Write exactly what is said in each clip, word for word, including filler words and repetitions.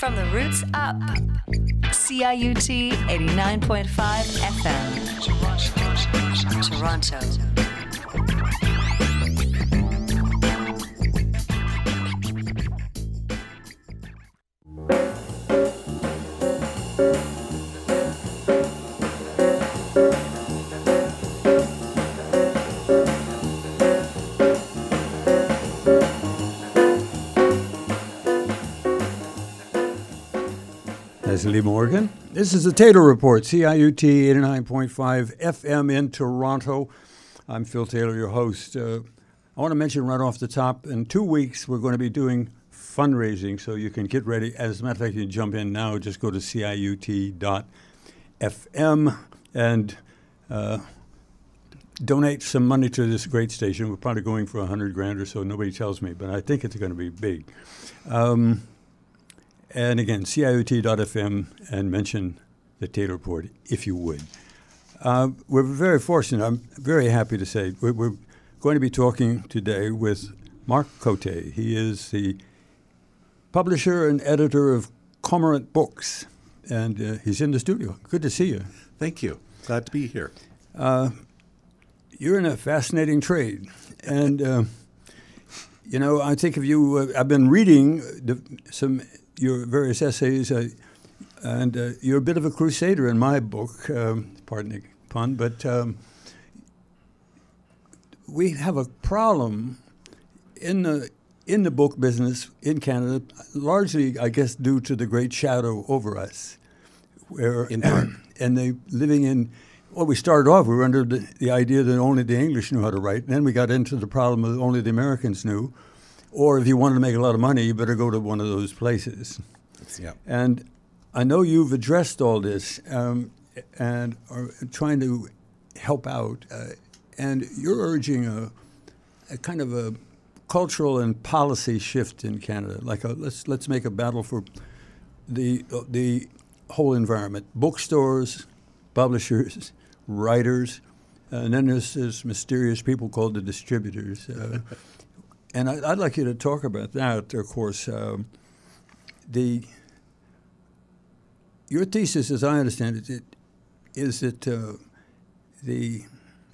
From the roots up. C I U T eighty-nine point five F M. Toronto. Leslie Morgan. This is the Taylor Report, C I U T eighty-nine point five F M in Toronto. I'm Phil Taylor, your host. Uh, I want to mention right off the top, in two weeks we're going to be doing fundraising, so you can get ready. As a matter of fact, you can jump in now. Just go to C I U T dot F M and uh, donate some money to this great station. We're probably going for a hundred grand or so. Nobody tells me, but I think it's going to be big. Um, And again, C I U T dot F M, and mention the Taylor Report, if you would. Uh, we're very fortunate. I'm very happy to say we're, we're going to be talking today with Mark Cote. He is the publisher and editor of Cormorant Books, and uh, he's in the studio. Good to see you. Thank you. Glad to be here. Uh, you're in a fascinating trade, and uh, you know, I think of you. Uh, I've been reading the, some. your various essays, uh, and uh, you're a bit of a crusader in my book, um, pardon the pun, but um, we have a problem in the in the book business in Canada, largely, I guess, due to the great shadow over us, where in part. and they living in. Well, we started off, we were under the, the idea that only the English knew how to write, and then we got into the problem that only the Americans knew. Or if you wanted to make a lot of money, you better go to one of those places. Yeah. And I know you've addressed all this um, and are trying to help out. Uh, and you're urging a, a kind of a cultural and policy shift in Canada. Like a, let's let's make a battle for the uh, the whole environment: bookstores, publishers, writers, uh, and then there's this mysterious people called the distributors. Uh, And I, I'd like you to talk about that, of course. Um, the your thesis, as I understand it, it is that uh, the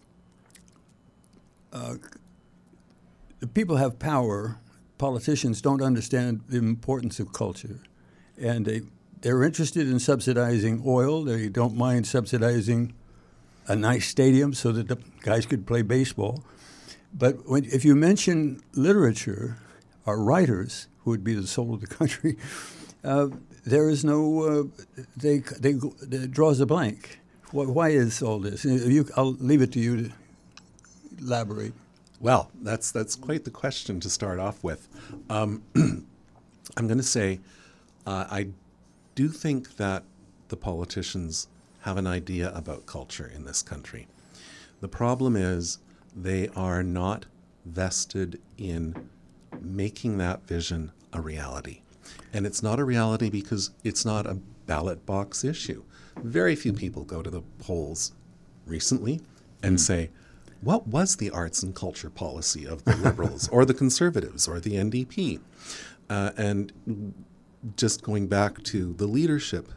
uh, the people have power. Politicians don't understand the importance of culture, and they they're interested in subsidizing oil. They don't mind subsidizing a nice stadium so that the guys could play baseball. But when, if you mention literature or writers, who would be the soul of the country, uh, there is no, uh, they, they, they draws a blank. Why, why is all this? You, I'll leave it to you to elaborate. Well, that's that's quite the question to start off with. Um, I'm going to say uh, I do think that the politicians have an idea about culture in this country. The problem is, they are not vested in making that vision a reality. And it's not a reality because it's not a ballot box issue. Very few people go to the polls recently and mm. say, what was the arts and culture policy of the Liberals or the Conservatives or the N D P? Uh, and just going back to the leadership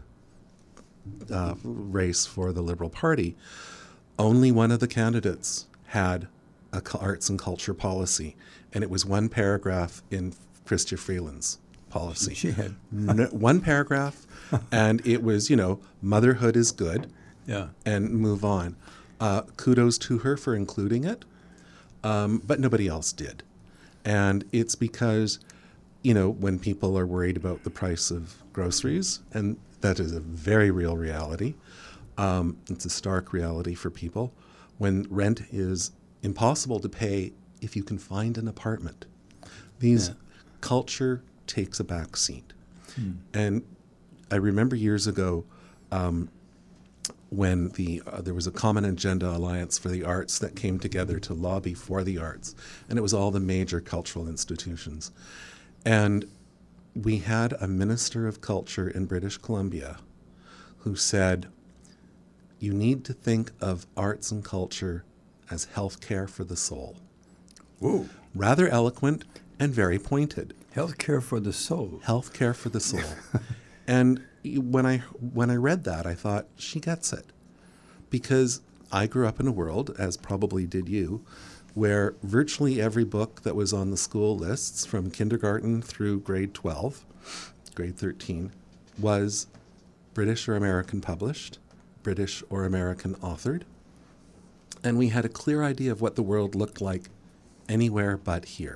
uh, race for the Liberal Party, only one of the candidates had a arts and culture policy, and it was one paragraph in Chrystia Freeland's policy. She had no, one paragraph, and it was, you know, motherhood is good, yeah, and move on. Uh, kudos to her for including it, um, but nobody else did. And it's because, you know, when people are worried about the price of groceries, and that is a very real reality, um, it's a stark reality for people, when rent is impossible to pay if you can find an apartment. These yeah. culture takes a back seat. Hmm. And I remember years ago um, when the uh, there was a Common Agenda Alliance for the Arts that came together to lobby for the arts. And it was all the major cultural institutions. And we had a minister of culture in British Columbia who said, you need to think of arts and culture as health care for the soul. Whoa. Rather eloquent and very pointed. Health care for the soul. Health care for the soul. And when I when I read that, I thought, she gets it. Because I grew up in a world, as probably did you, where virtually every book that was on the school lists from kindergarten through grade twelve, grade thirteen, was British or American published, British or American authored. And we had a clear idea of what the world looked like anywhere but here.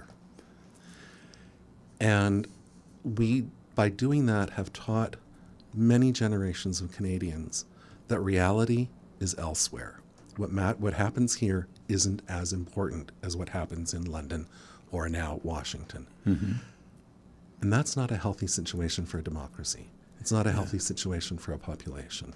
And we, by doing that, have taught many generations of Canadians that reality is elsewhere. What Matt, what happens here isn't as important as what happens in London or now Washington. Mm-hmm. And that's not a healthy situation for a democracy. It's not a healthy situation for a population.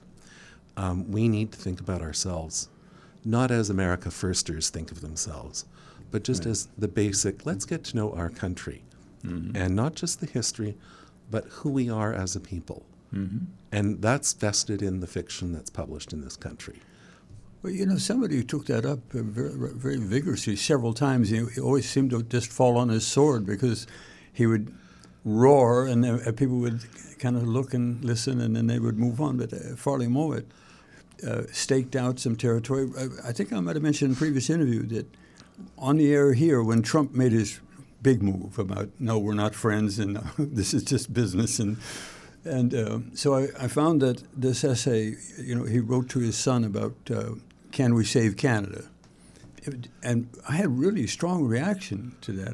Um, we need to think about ourselves, not as America firsters think of themselves, but just right. as the basic, let's get to know our country. Mm-hmm. And not just the history, but who we are as a people. Mm-hmm. And that's vested in the fiction that's published in this country. Well, you know, somebody took that up uh, very, very vigorously several times. He, he always seemed to just fall on his sword because he would roar and uh, people would kind of look and listen and then they would move on. But uh, Farley Mowat uh, staked out some territory. I, I think I might have mentioned in a previous interview that on the air here, when Trump made his big move about, no, we're not friends and uh, this is just business. And and uh, so I, I found that this essay, you know, he wrote to his son about uh, can we save Canada? It, and I had really strong reaction to that.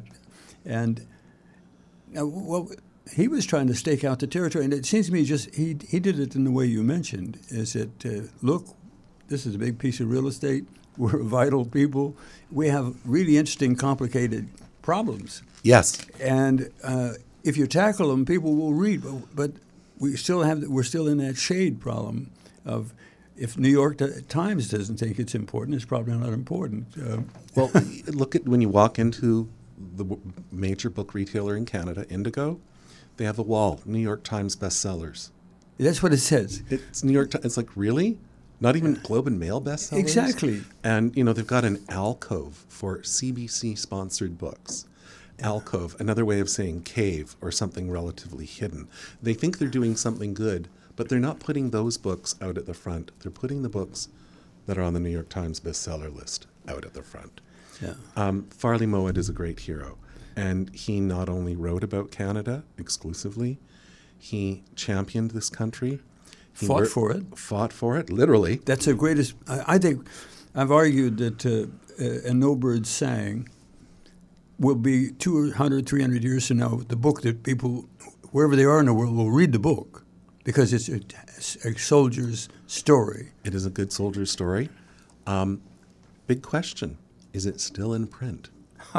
And now, well, he was trying to stake out the territory, and it seems to me just he he did it in the way you mentioned, is that, uh, look, this is a big piece of real estate. We're vital people. We have really interesting, complicated problems. Yes. And uh, if you tackle them, people will read. But, but we still have we're still in that shade problem of if New York Times doesn't think it's important, it's probably not important. Uh, well, look at when you walk into the w- major book retailer in Canada, Indigo, they have a wall, New York Times bestsellers. That's what it says. It's New York Times. It's like, really? Not even Globe and Mail bestsellers? Exactly. And, you know, they've got an alcove for C B C-sponsored books. Alcove, another way of saying cave or something relatively hidden. They think they're doing something good, but they're not putting those books out at the front. They're putting the books that are on the New York Times bestseller list out at the front. Yeah. Um, Farley Mowat is a great hero. And he not only wrote about Canada exclusively, he championed this country. He fought wor- for it. Fought for it, literally. That's the greatest. I, I think I've argued that uh, uh, And No Birds Sang will be two hundred, three hundred years from now the book that people, wherever they are in the world, will read the book because it's a, a soldier's story. It is a good soldier's story. Um, big question. Is it still in print?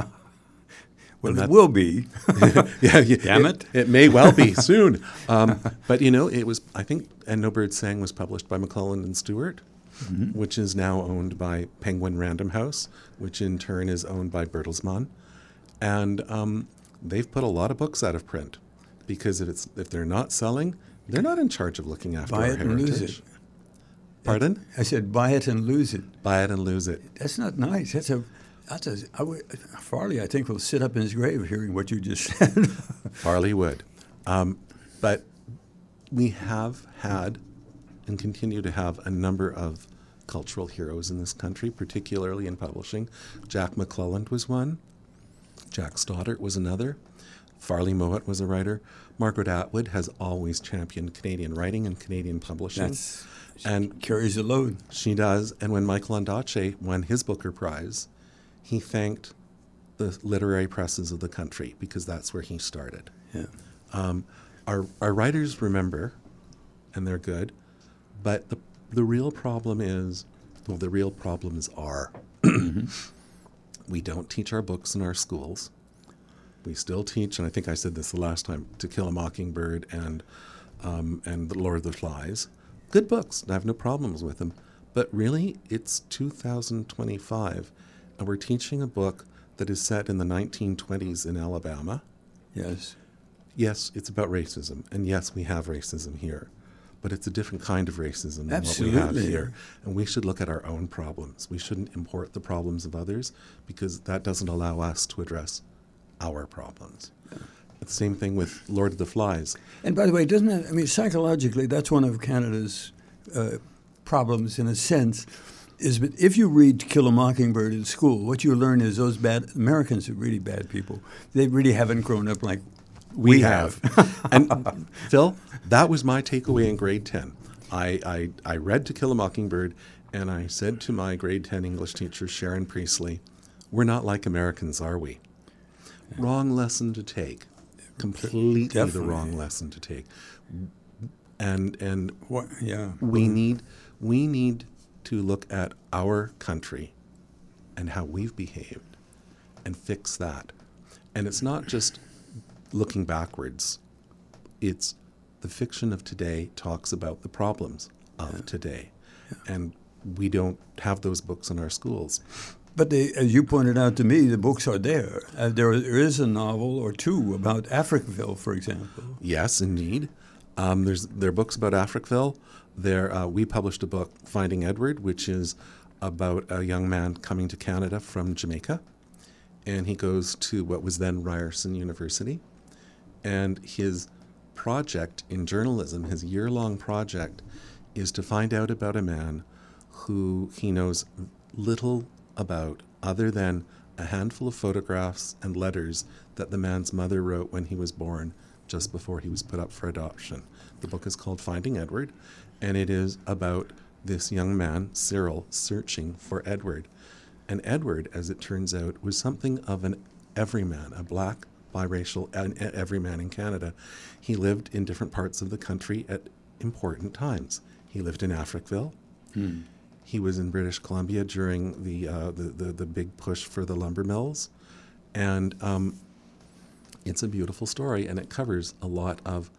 Well, it will be. yeah, yeah, Damn it. it! It may well be soon. Um, but you know, it was. I think And No Birds Sang was published by McClelland and Stewart, mm-hmm. which is now owned by Penguin Random House, which in turn is owned by Bertelsmann, and um, they've put a lot of books out of print because if it's if they're not selling, they're not in charge of looking after buy our it heritage. And lose it. Pardon? I said buy it and lose it. Buy it and lose it. That's not nice. That's a. That's a. I would, Farley, I think, will sit up in his grave hearing what you just said. Farley would. Um, but we have had and continue to have a number of cultural heroes in this country, particularly in publishing. Jack McClelland was one. Jack Stoddart was another. Farley Mowat was a writer. Margaret Atwood has always championed Canadian writing and Canadian publishing. That's, and carries the load. She does. And when Michael Ondaatje won his Booker Prize, he thanked the literary presses of the country because that's where he started. Yeah. Um, our our writers remember, and they're good, but the the real problem is, well, the real problems are, we don't teach our books in our schools. We still teach, and I think I said this the last time, To Kill a Mockingbird and um, and The Lord of the Flies. Good books. I have no problems with them. But really, it's two thousand twenty-five. And we're teaching a book that is set in the nineteen twenties in Alabama. Yes. Yes, it's about racism. And yes, we have racism here. But it's a different kind of racism than Absolutely. what we have here. And we should look at our own problems. We shouldn't import the problems of others because that doesn't allow us to address our problems. Yeah. Same thing with Lord of the Flies. And by the way, doesn't that, I mean, psychologically, that's one of Canada's uh, problems in a sense, is that if you read To Kill a Mockingbird in school, what you learn is those bad, Americans are really bad people. They really haven't grown up like we, We have. have. And Phil, that was my takeaway in grade ten. I, I, I read To Kill a Mockingbird, and I said to my grade ten English teacher, Sharon Priestley, we're not like Americans, are we? Wrong lesson to take. Completely Definitely. the wrong lesson to take. And and What, yeah. we need we need to look at our country and how we've behaved and fix that. And it's not just looking backwards. It's the fiction of today talks about the problems of yeah. today. Yeah. And we don't have those books in our schools. But they, as you pointed out to me, the books are there. Uh, there, there is a novel or two about Africville, for example. Yes, indeed. Um, there's there are books about Africville. There, uh, we published a book, Finding Edward, which is about a young man coming to Canada from Jamaica, and he goes to what was then Ryerson University, and his project in journalism, his year-long project, is to find out about a man who he knows little about other than a handful of photographs and letters that the man's mother wrote when he was born, just before he was put up for adoption. The book is called Finding Edward, and it is about this young man, Cyril, searching for Edward. And Edward, as it turns out, was something of an everyman, a black, biracial everyman in Canada. He lived in different parts of the country at important times. He lived in Africville. Hmm. He was in British Columbia during the, uh, the, the the big push for the lumber mills. And um, it's a beautiful story, and it covers a lot of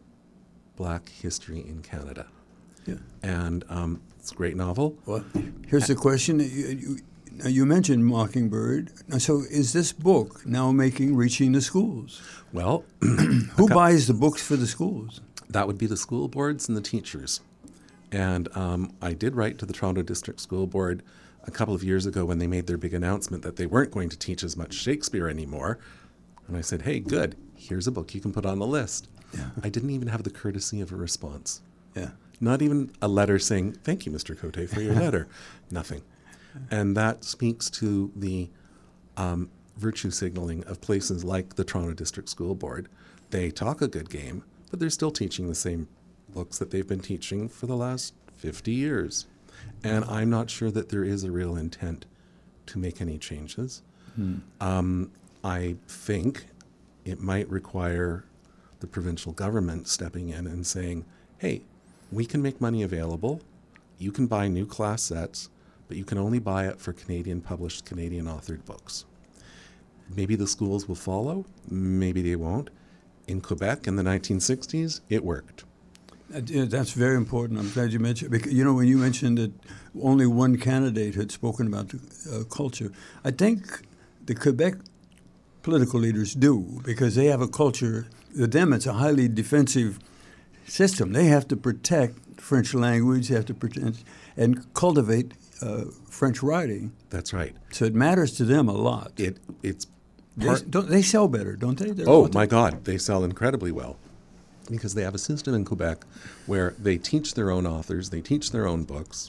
black history in Canada. Yeah. And um, it's a great novel. Well, here's the question. You, you, now you mentioned Mockingbird. Now, so is this book now making, reaching the schools? Well, who buys the books for the schools? That would be the school boards and the teachers. And um, I did write to the Toronto District School Board a couple of years ago when they made their big announcement that they weren't going to teach as much Shakespeare anymore. And I said, hey, good, here's a book you can put on the list. Yeah. I didn't even have the courtesy of a response. Yeah. Not even a letter saying, thank you, Mister Cote, for your letter. Nothing. And that speaks to the um, virtue signaling of places like the Toronto District School Board. They talk a good game, but they're still teaching the same books that they've been teaching for the last fifty years. And I'm not sure that there is a real intent to make any changes. Hmm. Um, I think it might require the provincial government stepping in and saying, hey, we can make money available. You can buy new class sets, but you can only buy it for Canadian published, Canadian authored books. Maybe the schools will follow, maybe they won't. In Quebec in the nineteen sixties, it worked. Uh, yeah, that's very important. I'm glad you mentioned because, you know, when you mentioned that only one candidate had spoken about the uh, culture, I think the Quebec political leaders do because they have a culture. To them, it's a highly defensive system. They have to protect French language, they have to protect and cultivate uh, French writing. That's right. So it matters to them a lot. It it's they, don't, they sell better, don't they? They're oh my God, they sell incredibly well because they have a system in Quebec where they teach their own authors, they teach their own books.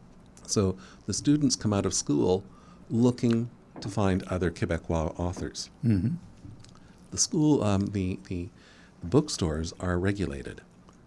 So the students come out of school looking to find other Quebecois authors. Mm-hmm. The school, um, the, the bookstores are regulated.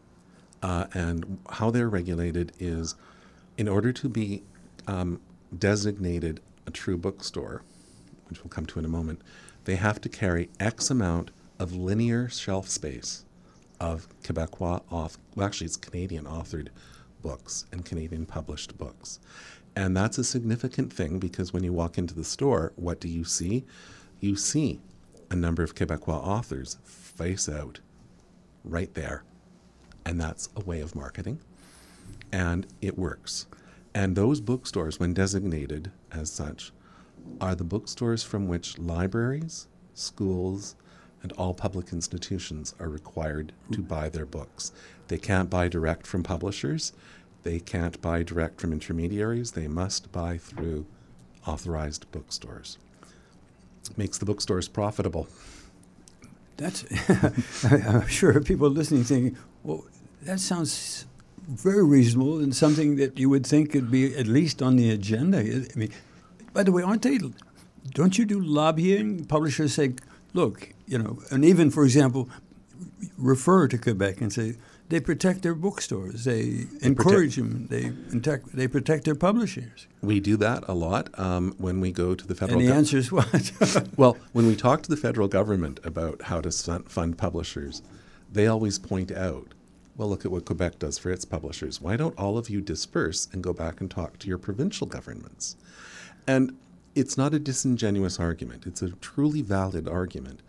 Uh, and how they're regulated is in order to be um, designated a true bookstore, which we'll come to in a moment, they have to carry X amount of linear shelf space of Quebecois, auth- well, actually it's Canadian authored books and Canadian published books. And that's a significant thing because when you walk into the store, what do you see? You see a number of Quebecois authors face out right there. And that's a way of marketing. And it works. And those bookstores, when designated as such, are the bookstores from which libraries, schools, and all public institutions are required to buy their books. They can't buy direct from publishers. They can't buy direct from intermediaries. They must buy through authorized bookstores. Makes the bookstores profitable. That's, I'm sure people listening thinking, well, that sounds very reasonable and something that you would think could be at least on the agenda. I mean, by the way, aren't they, don't you do lobbying? Publishers say, look, you know, and even, for example, refer to Quebec and say, they protect their bookstores. They, they encourage protect, them. They protect, they protect their publishers. We do that a lot um, when we go to the federal government. And the go- answer is what? Well, when we talk to the federal government about how to fund publishers, they always point out, well, look at what Quebec does for its publishers. Why don't all of you disperse and go back and talk to your provincial governments? And it's not a disingenuous argument. It's a truly valid argument,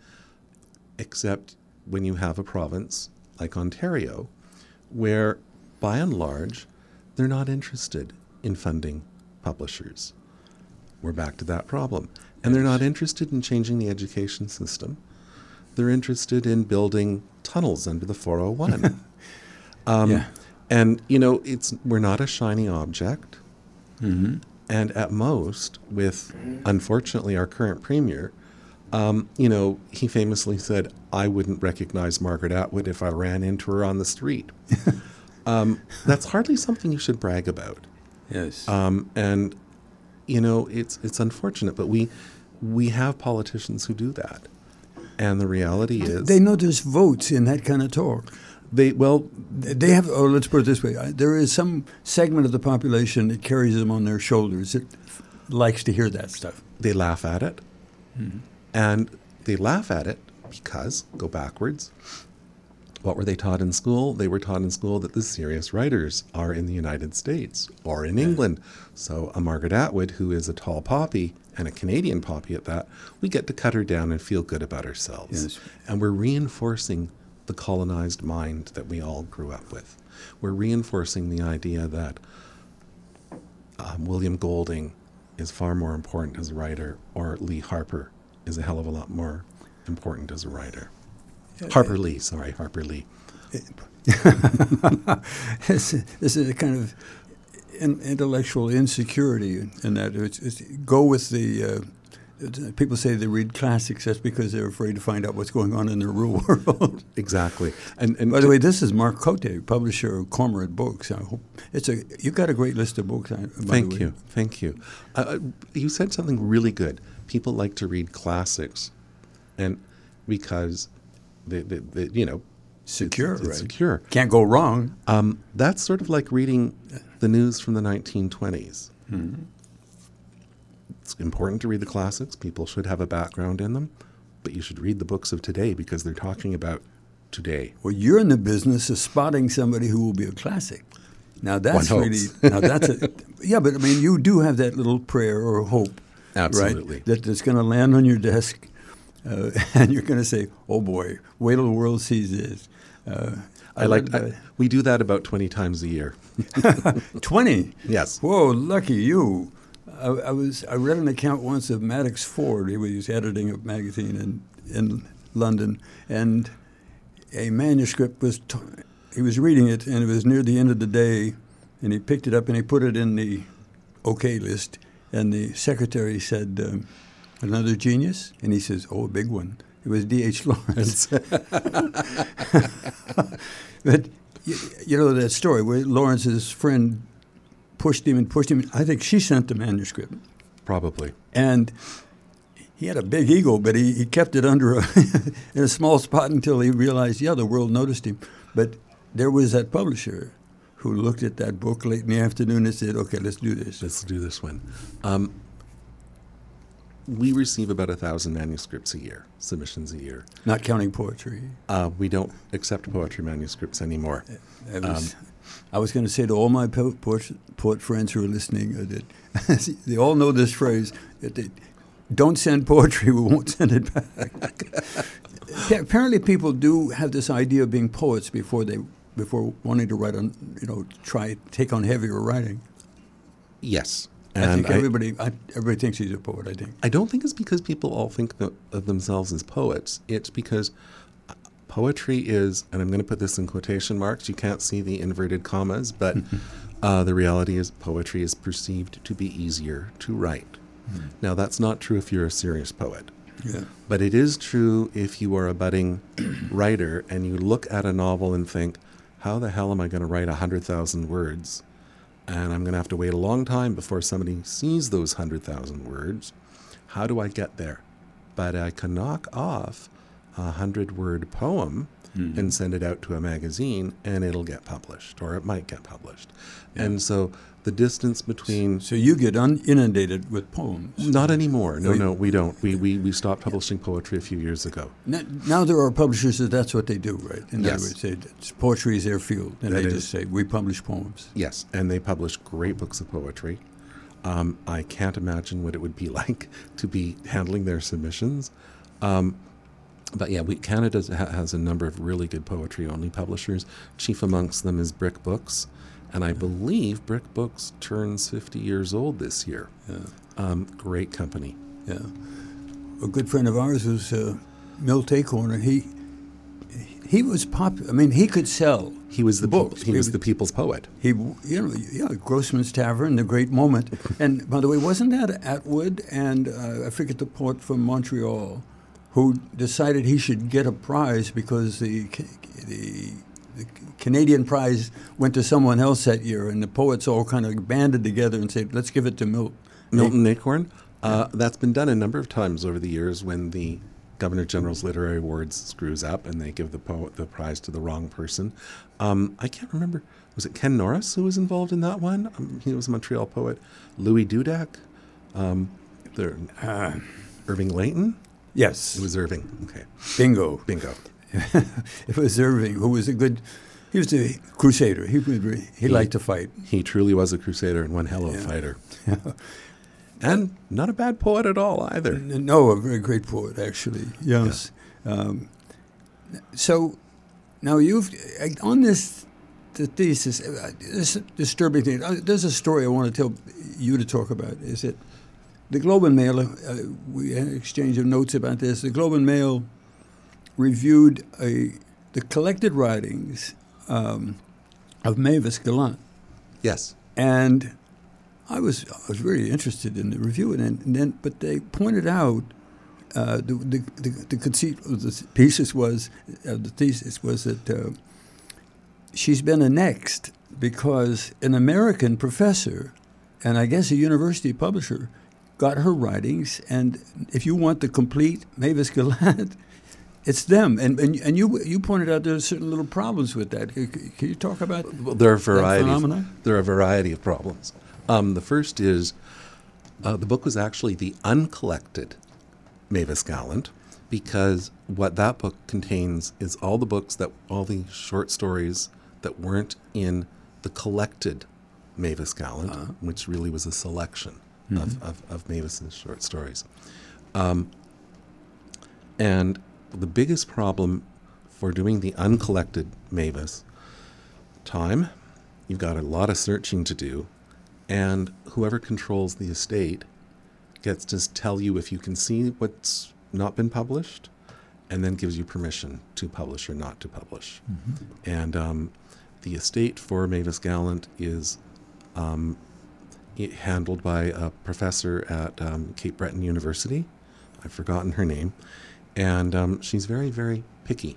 except when you have a province like Ontario, where, by and large, they're not interested in funding publishers. We're back to that problem. And they're not interested in changing the education system. They're interested in building tunnels under the four oh one. um, yeah. And, you know, it's we're not a shiny object. Mm-hmm. And at most, with, unfortunately, our current premier, Um, you know, he famously said, I wouldn't recognize Margaret Atwood if I ran into her on the street. um, that's hardly something you should brag about. Yes. Um, and, you know, it's it's unfortunate, but we we have politicians who do that. And the reality is... They know there's votes in that kind of talk. They, well... They have, oh, let's put it this way. There is some segment of the population that carries them on their shoulders that likes to hear that stuff. They laugh at it. Mm-hmm. And they laugh at it because, go backwards, what were they taught in school? They were taught in school that the serious writers are in the United States or in yeah. England. So a Margaret Atwood, who is a tall poppy, and a Canadian poppy at that, we get to cut her down and feel good about ourselves. Yes. And we're reinforcing the colonized mind that we all grew up with. We're reinforcing the idea that um, William Golding is far more important as a writer, or Lee Harper is a hell of a lot more important as a writer. Harper Lee, sorry, Harper Lee. This is a kind of in, intellectual insecurity in that it's, it's go with the. Uh, people say they read classics. That's because they're afraid to find out what's going on in their real world. Exactly. And, and by the way, this is Mark Cote, publisher of Cormorant Books. I hope it's a. You've got a great list of books. By thank the way. you, thank you. Uh, you said something really good. People like to read classics, and because they, they, they you know, secure, it's, it's right? Secure, can't go wrong. Um, that's sort of like reading the news from the nineteen twenties. Mm-hmm. It's important to read the classics. People should have a background in them, but you should read the books of today because they're talking about today. Well, you're in the business of spotting somebody who will be a classic. Now that's really now that's a yeah, but I mean you do have that little prayer or hope. Absolutely. Right? That it's going to land on your desk, uh, and you're going to say, "Oh boy, wait till the world sees this." Uh, I, I like. I, we do that about twenty times a year. Twenty. Yes. Whoa, lucky you! I, I was. I read an account once of Maddox Ford. He was editing a magazine in in London, and a manuscript was. T- he was reading it, and it was near the end of the day, and he picked it up and he put it in the OK list. And the secretary said, um, another genius? And he says, oh, a big one. It was D H Lawrence. But, you, you know that story where Lawrence's friend pushed him and pushed him. I think she sent the manuscript. Probably. And he had a big ego, but he, he kept it under a in a small spot until he realized, yeah, the world noticed him. But there was that publisher who looked at that book late in the afternoon and said, okay, let's do this. Let's do this one. Um, we receive about a thousand manuscripts a year, submissions a year. Not counting poetry. Uh, we don't accept poetry manuscripts anymore. I was, um, I was going to say to all my po- poet, poet friends who are listening, uh, that they all know this phrase, that they don't send poetry, we won't send it back. Apparently people do have this idea of being poets before they before wanting to write on, you know, try take on heavier writing. Yes. And I think everybody I, everybody thinks he's a poet, I think. I don't think it's because people all think the, of themselves as poets. It's because poetry is, and I'm going to put this in quotation marks, you can't see the inverted commas, but uh, the reality is poetry is perceived to be easier to write. Mm. Now, that's not true if you're a serious poet. Yeah. But it is true if you are a budding writer and you look at a novel and think, how the hell am I going to write one hundred thousand words? And I'm going to have to wait a long time before somebody sees those one hundred thousand words. How do I get there? But I can knock off a hundred-word poem mm-hmm. and send it out to a magazine, and it'll get published, or it might get published. Yeah. And so the distance between... So you get un- inundated with poems. Not anymore. No, so no, we don't. We, we we stopped publishing poetry a few years ago. Now, now there are publishers that that's what they do, right? In yes. other words, they, poetry is their field, and that they is. just say, we publish poems. Yes, and they publish great books of poetry. Um, I can't imagine what it would be like to be handling their submissions. Um, but yeah, we, Canada ha- has a number of really good poetry-only publishers. Chief amongst them is Brick Books, and I believe Brick Books turns fifty years old this year. Yeah. Um, great company. Yeah. A good friend of ours was uh, Milt Acorn, and he he was popular. I mean, he could sell. He was the books. People, he, he was the people's poet. He, you know, yeah, Grossman's Tavern, The Great Moment, and by the way, wasn't that Atwood and uh, I forget the poet from Montreal, who decided he should get a prize because the the, the Canadian prize went to someone else that year, and the poets all kind of banded together and said, "Let's give it to Milt." Milton Acorn. Uh, yeah. That's been done a number of times over the years when the Governor General's Literary Awards screws up and they give the poet the prize to the wrong person. Um, I can't remember. Was it Ken Norris who was involved in that one? Um, he was a Montreal poet. Louis Dudek. Um, there, uh, Irving Layton. Yes, it was Irving. Okay. Bingo. Bingo. It was Irving, who was a good. He was a crusader. He would, he, he liked to fight. He truly was a crusader and one hell of a yeah. fighter. And not a bad poet at all either. No, a very great poet, actually. Yes. Yeah. Um, so now you've on this the thesis. Uh, this disturbing thing. Uh, there's a story I want to tell you to talk about. Is it the Globe and Mail? Uh, we had an exchange of notes about this. The Globe and Mail reviewed a the collected writings um, of Mavis Gallant. Yes. And I was I was very interested in the review, and then, and then but they pointed out uh, the, the the the conceit of the thesis was uh, the thesis was that uh, she's been annexed because an American professor, and I guess a university publisher, got her writings, and if you want the complete Mavis Gallant, it's them. And and and you you pointed out there's certain little problems with that. Can you talk about well, there are a variety. that phenomenon? There are a variety of problems. Um, the first is uh, the book was actually the uncollected Mavis Gallant, because what that book contains is all the books that all the short stories that weren't in the collected Mavis Gallant, uh-huh. which really was a selection mm-hmm. of, of, of Mavis's short stories. Um, and the biggest problem for doing the uncollected Mavis, time, you've got a lot of searching to do. And whoever controls the estate gets to tell you if you can see what's not been published, and then gives you permission to publish or not to publish. Mm-hmm. And um, the estate for Mavis Gallant is um, it handled by a professor at um, Cape Breton University. I've forgotten her name. And um, she's very, very picky.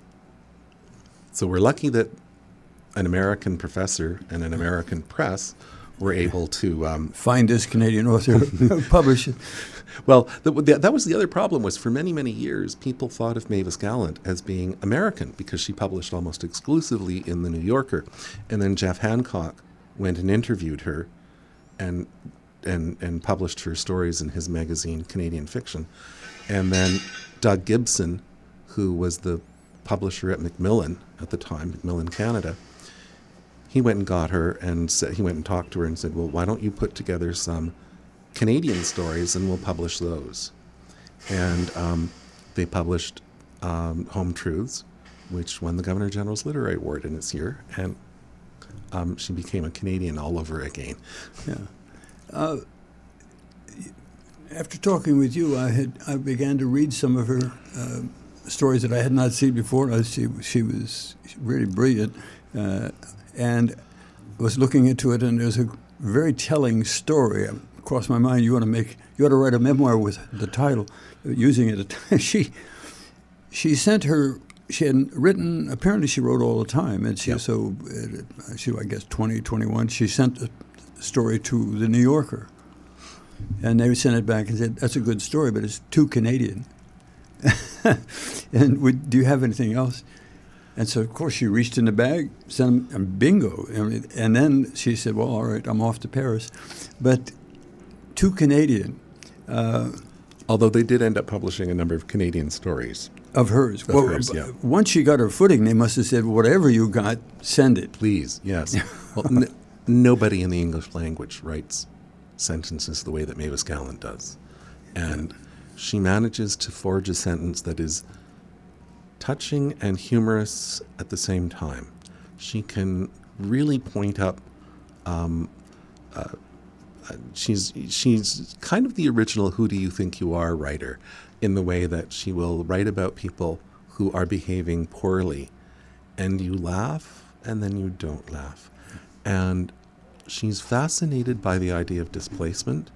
So we're lucky that an American professor and an American press were able to um, find this Canadian author, publish it. Well, the, the, that was the other problem. Was for many, many years, people thought of Mavis Gallant as being American because she published almost exclusively in the New Yorker, and then Jeff Hancock went and interviewed her, and and and published her stories in his magazine Canadian Fiction, and then Doug Gibson, who was the publisher at Macmillan at the time, Macmillan Canada. He went and got her and said, he went and talked to her and said, well, why don't you put together some Canadian stories and we'll publish those. And um, they published um, Home Truths, which won the Governor General's Literary Award in its year. And um, she became a Canadian all over again. Yeah. Uh, after talking with you, I had I began to read some of her uh, stories that I had not seen before. I, she, she was really brilliant. Uh, And was looking into it, and there's a very telling story. I'm crossed my mind. You want to make, you ought to write a memoir with the title, uh, using it. She, she sent her. She had written. Apparently, she wrote all the time, and she Yep. so uh, she, I guess, twenty, twenty-one. She sent a story to the New Yorker, and they sent it back and said, "That's a good story, but it's too Canadian." And would, do you have anything else? And so, of course, she reached in the bag, sent them, and bingo. I mean, and then she said, well, all right, I'm off to Paris. But too Canadian. Uh, Although they did end up publishing a number of Canadian stories. of hers. Of well, hers, b- yeah. Once she got her footing, they must have said, whatever you got, send it. Please, yes. Well, n- nobody in the English language writes sentences the way that Mavis Gallant does. And she manages to forge a sentence that is touching and humorous at the same time. She can really point up. Um, uh, uh, she's she's kind of the original "Who do you think you are" writer, in the way that she will write about people who are behaving poorly, and you laugh, and then you don't laugh, and she's fascinated by the idea of displacement,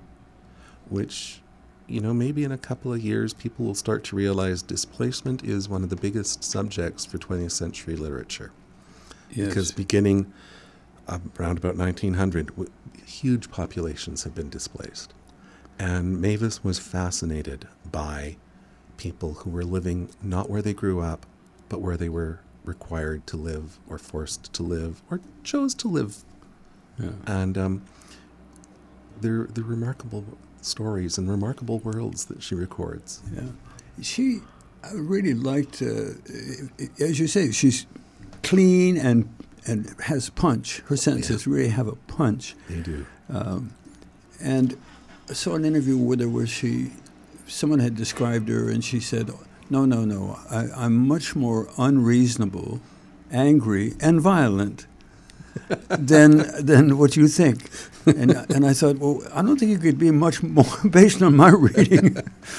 which, you know, maybe in a couple of years people will start to realize displacement is one of the biggest subjects for twentieth century literature. Yes. Because beginning uh, around about nineteen hundred, w- huge populations have been displaced. And Mavis was fascinated by people who were living not where they grew up, but where they were required to live or forced to live or chose to live. Yeah. And um, they're, they're remarkable stories and remarkable worlds that she records. Yeah. She, I really liked, uh, as you say, she's clean and and has punch. Her sentences really have a punch. They do. Um, and I saw an interview with her where she, someone had described her, and she said, "No, no, no. I, I'm much more unreasonable, angry, and violent than than what you think." And and I thought, well, I don't think you could be much more based on my reading.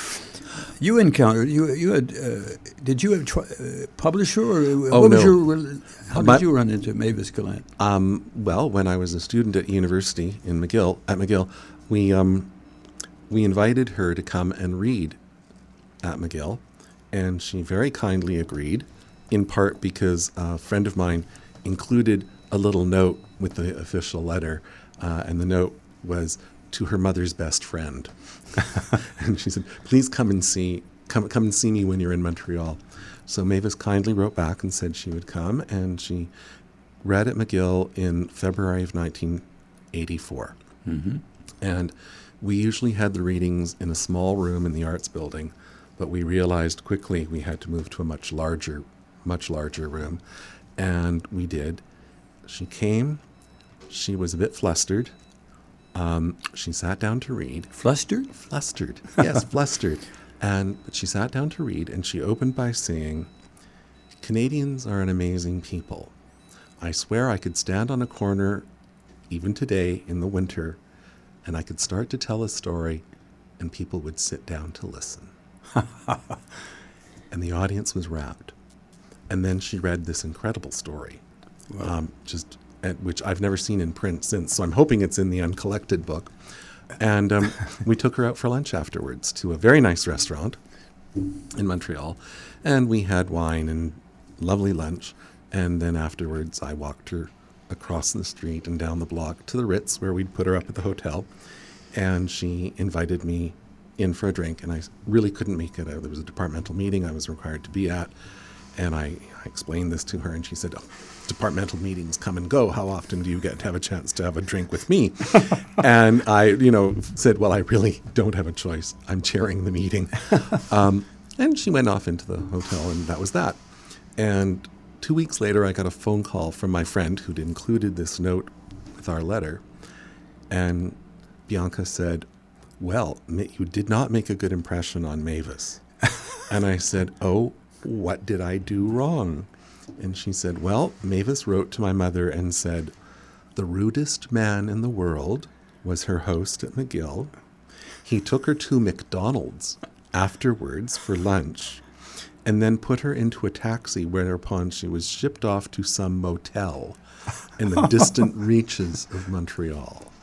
You encountered you you had uh, did you have tr- uh, publisher or Oh, what was no. your rel- how My- did you run into Mavis Gallant? Um, well, when I was a student at university in McGill, at McGill, we um, we invited her to come and read at McGill, and she very kindly agreed, in part because a friend of mine included a little note with the official letter, uh, and the note was to her mother's best friend. And she said, "Please come and see, come come and see me when you're in Montreal." So Mavis kindly wrote back and said she would come, and she read at McGill in February of nineteen eighty-four. Mm-hmm. And we usually had the readings in a small room in the Arts Building, but we realized quickly we had to move to a much larger, much larger room, and we did. She came. She was a bit flustered. Um, she sat down to read. Flustered? Flustered. Yes, flustered. And but she sat down to read, and she opened by saying, "Canadians are an amazing people. I swear I could stand on a corner, even today in the winter, and I could start to tell a story, and people would sit down to listen." And the audience was rapt. And then she read this incredible story, Wow. um, just at, which I've never seen in print since. So I'm hoping it's in the uncollected book. And um, we took her out for lunch afterwards to a very nice restaurant in Montreal, and we had wine and lovely lunch. And then afterwards, I walked her across the street and down the block to the Ritz, where we'd put her up at the hotel. And she invited me in for a drink, and I really couldn't make it out. There was a departmental meeting I was required to be at, and I, I explained this to her, and she said, "Oh, departmental meetings come and go. How often do you get to have a chance to have a drink with me?" And I, you know, said, "Well, I really don't have a choice. I'm chairing the meeting." Um, and she went off into the hotel, and that was that. And two weeks later, I got a phone call from my friend who'd included this note with our letter. And Bianca said, "Well, ma- you did not make a good impression on Mavis." And I said, "Oh, what did I do wrong?" And she said, "Well, Mavis wrote to my mother and said, the rudest man in the world was her host at McGill. He took her to McDonald's afterwards for lunch, and then put her into a taxi, whereupon she was shipped off to some motel in the distant reaches of Montreal."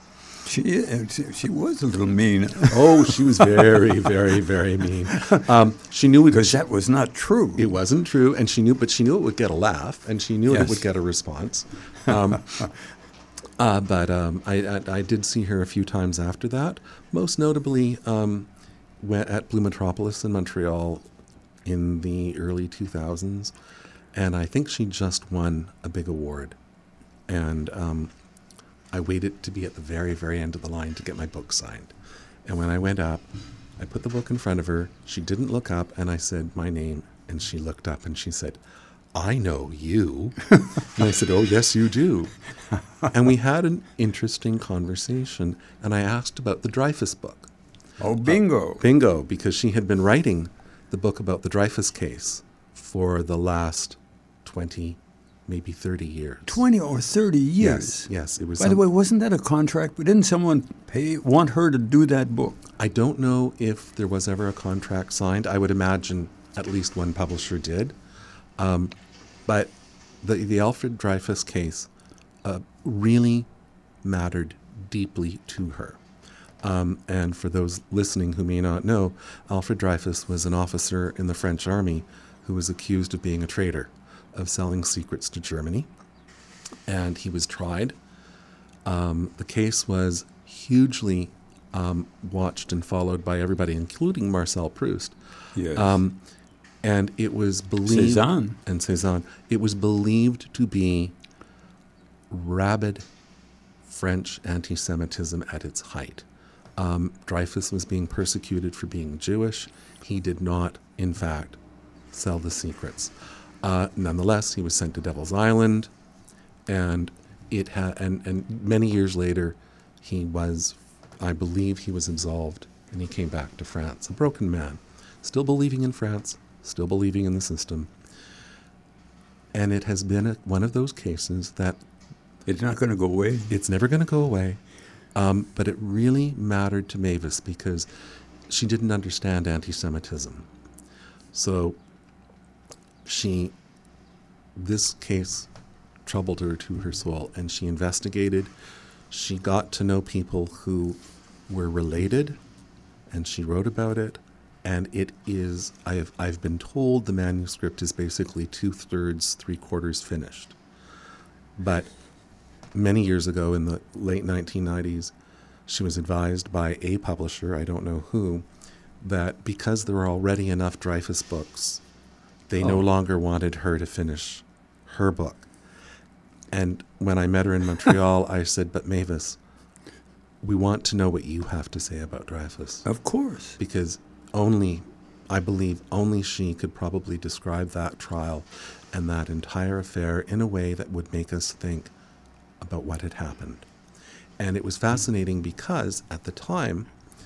She she was a little mean. Oh, she was very, very, very mean. Um, she knew it because that was not true. It wasn't true, and she knew, but she knew it would get a laugh, and she knew yes. it would get a response. Um, uh, but um, I, I, I did see her a few times after that, most notably um, at Blue Metropolis in Montreal in the early two thousands, and I think she just won a big award, and um, I waited to be at the very, very end of the line to get my book signed. And when I went up, I put the book in front of her. She didn't look up, and I said my name, and she looked up, and she said, "I know you." And I said, "Oh, yes, you do." And we had an interesting conversation, and I asked about the Dreyfus book. Oh, bingo. Uh, bingo, because she had been writing the book about the Dreyfus case for the last twenty maybe thirty years. twenty or thirty years? Yes, yes. It was. By some, the way, wasn't that a contract? Didn't someone pay want her to do that book? I don't know if there was ever a contract signed. I would imagine at least one publisher did. Um, but the, the Alfred Dreyfus case uh, really mattered deeply to her. Um, and for those listening who may not know, Alfred Dreyfus was an officer in the French army who was accused of being a traitor, of selling secrets to Germany, and he was tried. Um, the case was hugely um, watched and followed by everybody, including Marcel Proust. Yes. Um, and it was believed... Cézanne. And Cézanne. It was believed to be rabid French anti-Semitism at its height. Um, Dreyfus was being persecuted for being Jewish. He did not, in fact, sell the secrets. Uh, nonetheless, he was sent to Devil's Island, and it ha- and, and many years later, he was, I believe, he was absolved, and he came back to France, a broken man, still believing in France, still believing in the system. And it has been a, one of those cases that it's not going to go away. It's never going to go away, um, but it really mattered to Mavis because she didn't understand anti-Semitism, so. She, this case troubled her to her soul, and she investigated. She got to know people who were related, and she wrote about it. And it is, I have, I've been told the manuscript is basically two-thirds, three-quarters finished. But many years ago, in the late nineteen nineties, she was advised by a publisher, I don't know who, that because there were already enough Dreyfus books, they oh. no longer wanted her to finish her book. And when I met her in Montreal, I said, "But Mavis, we want to know what you have to say about Dreyfus." Of course. Because only, I believe, only she could probably describe that trial and that entire affair in a way that would make us think about what had happened. And it was fascinating because at the time,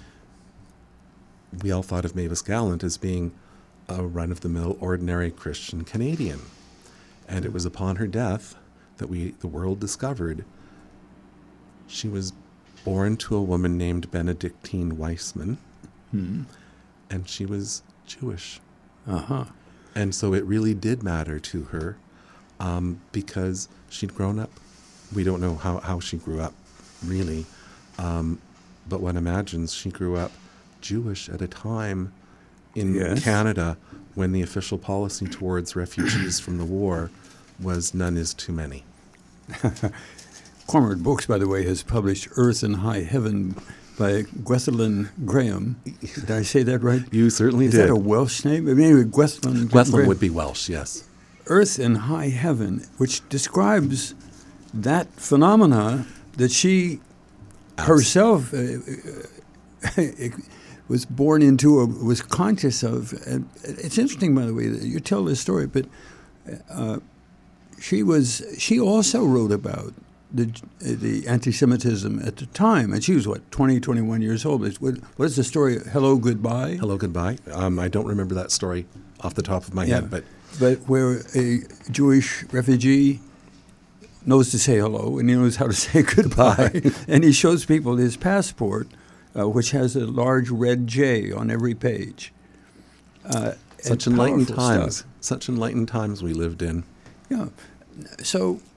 we all thought of Mavis Gallant as being a run-of-the-mill, ordinary Christian Canadian. And it was upon her death that we, the world discovered she was born to a woman named Benedictine Weissman, hmm. and she was Jewish. Uh-huh. And so it really did matter to her um, because she'd grown up. We don't know how, how she grew up, really, um, but one imagines she grew up Jewish at a time in yes. Canada when the official policy towards refugees from the war was none is too many. Cormorant Books, by the way, has published Earth and High Heaven by Gwethelyn Graham. Did I say that right? You certainly is did. Is that a Welsh name? I mean, anyway, Gwethelyn Gwethelyn would be Welsh, yes. Earth and High Heaven, which describes that phenomena that she herself uh, was born into or was conscious of. And it's interesting, by the way, that you tell this story, but uh, she was she also wrote about the the anti-Semitism at the time, and she was what twenty, twenty-one years old. What, what is the story? Hello, Goodbye. Hello, Goodbye. Um, I don't remember that story off the top of my yeah, head, but but where a Jewish refugee knows to say hello and he knows how to say goodbye, and he shows people his passport, uh, which has a large red J on every page. Uh, Such enlightened times. Stuff. Such enlightened times we lived in. Yeah. So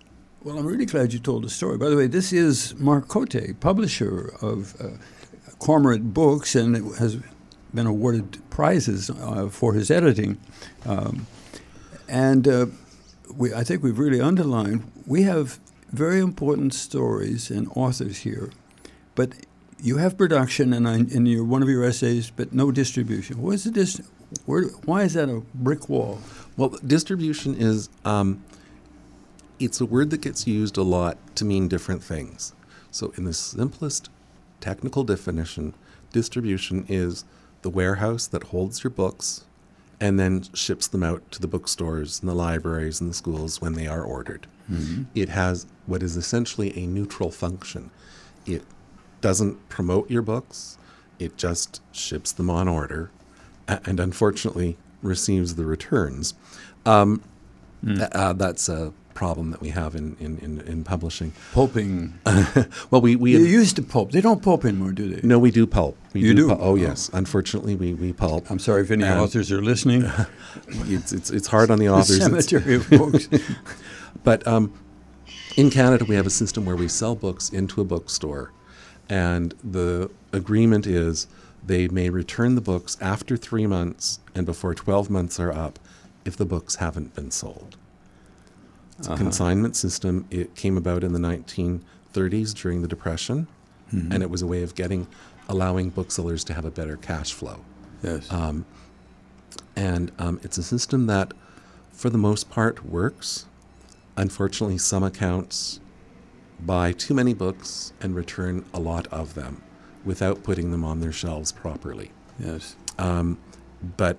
Well, I'm really glad you told the story. By the way, this is Mark Cote, publisher of uh, Cormorant Books, and it has been awarded prizes uh, for his editing. Um, and uh, we, I think we've really underlined, we have very important stories and authors here, but you have production in, in your, one of your essays, but no distribution. What is the dis- where, why is that a brick wall? Well, distribution is, um, it's a word that gets used a lot to mean different things. So in the simplest technical definition, distribution is the warehouse that holds your books and then ships them out to the bookstores and the libraries and the schools when they are ordered. Mm-hmm. It has what is essentially a neutral function. It doesn't promote your books. It just ships them on order and unfortunately receives the returns. Um, mm. th- uh, that's a problem that we have in, in, in, in publishing. Pulping. well, we... we you used to pulp. They don't pulp anymore, do they? No, we do pulp. We you do? do? Pu- oh, yes. Unfortunately, we, we pulp. I'm sorry if any and authors are listening. it's, it's, it's hard on the authors. The cemetery of books. But um, in Canada, we have a system where we sell books into a bookstore, and the agreement is they may return the books after three months and before twelve months are up if the books haven't been sold. It's uh-huh. a consignment system. It came about in the nineteen thirties during the Depression, mm-hmm. and it was a way of getting, allowing booksellers to have a better cash flow. Yes. Um, and um, it's a system that, for the most part, works. Unfortunately, some accounts buy too many books and return a lot of them without putting them on their shelves properly. Yes. Um, but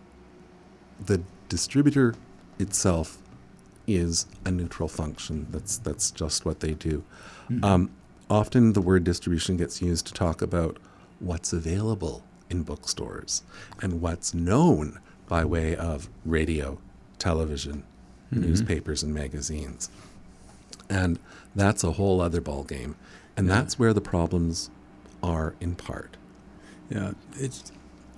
the distributor itself is a neutral function. That's that's just what they do. Mm-hmm. Um, often the word distribution gets used to talk about what's available in bookstores and what's known by way of radio, television, mm-hmm. newspapers, and magazines. And that's a whole other ballgame. And yeah. that's where the problems are in part. Yeah, it's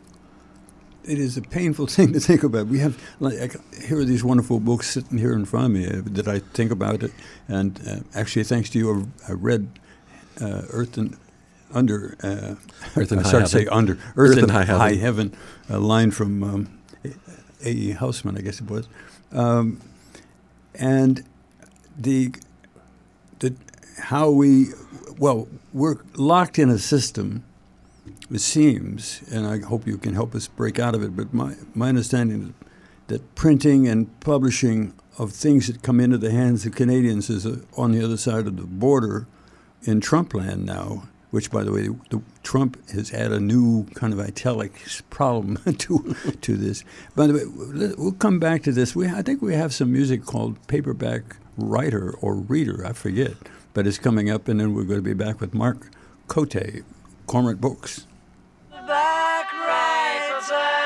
it is a painful thing to think about. We have, like, here are these wonderful books sitting here in front of me uh, that I think about it. And uh, actually, thanks to you, I read uh, Earth and Under. Uh, Earth and I High started to say Heaven. Under. Earth, Earth and, and High Heaven. High Heaven, a line from um, A E. Housman, I guess it was. Um, and the the how we, well, we're locked in a system, it seems, and I hope you can help us break out of it, but my, my understanding is that printing and publishing of things that come into the hands of Canadians is uh, on the other side of the border in Trump land now, which, by the way, the, Trump has had a new kind of italics problem to to this. By the way, we'll come back to this. We I think we have some music called Paperback Writer or Reader, I forget, but it's coming up, and then we're going to be back with Mark Cote, Cormorant Books. Back writer.